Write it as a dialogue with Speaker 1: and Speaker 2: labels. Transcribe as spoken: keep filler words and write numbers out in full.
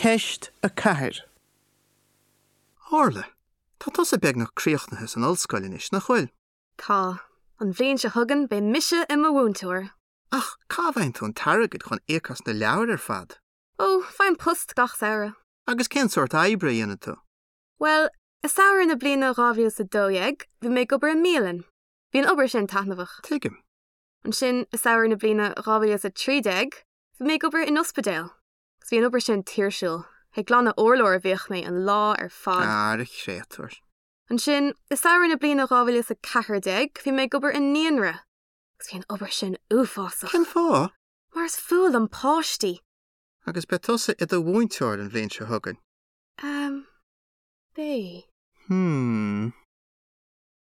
Speaker 1: ceist a ceathair.
Speaker 2: Orla, tá tosa beag nach críochtnachas an ollscoilin is na chuil.
Speaker 3: Tá, an bhríonn se thugan be mise i mo bhúntúir.
Speaker 2: Ach, cá bhain tú an targad chun écas na leabhar ar fad.
Speaker 3: Ó, bhain post gach saoire.
Speaker 2: Agus cén sort eibra dhéana tú.
Speaker 3: Well, is saoir na bliana rábhíal sa dóiag, bhí mé gobar an mílan. Bhí an obair sin taitnamhach.
Speaker 2: Tuigim.
Speaker 3: An sin is saoir na bliana rábhíal sa trídeag, bhí mé gobar in ospedéal. Gus bhí an obair sin tíirsiúil. He glanna orlóir bhíoch mé an lá ar fad.
Speaker 2: Ah, rig réatúir.
Speaker 3: An sin, is saoir na bliana rábhíal sa ceathairdeag, bhí mé gobar in níonra. Gus bhí an obair sin uafásach.
Speaker 2: Cén fá?
Speaker 3: Mar is fúil an páistí.
Speaker 2: Agus be tosa i do bhúinteoir an bhléonn se thugan.
Speaker 3: Um, bé.
Speaker 2: Hmm.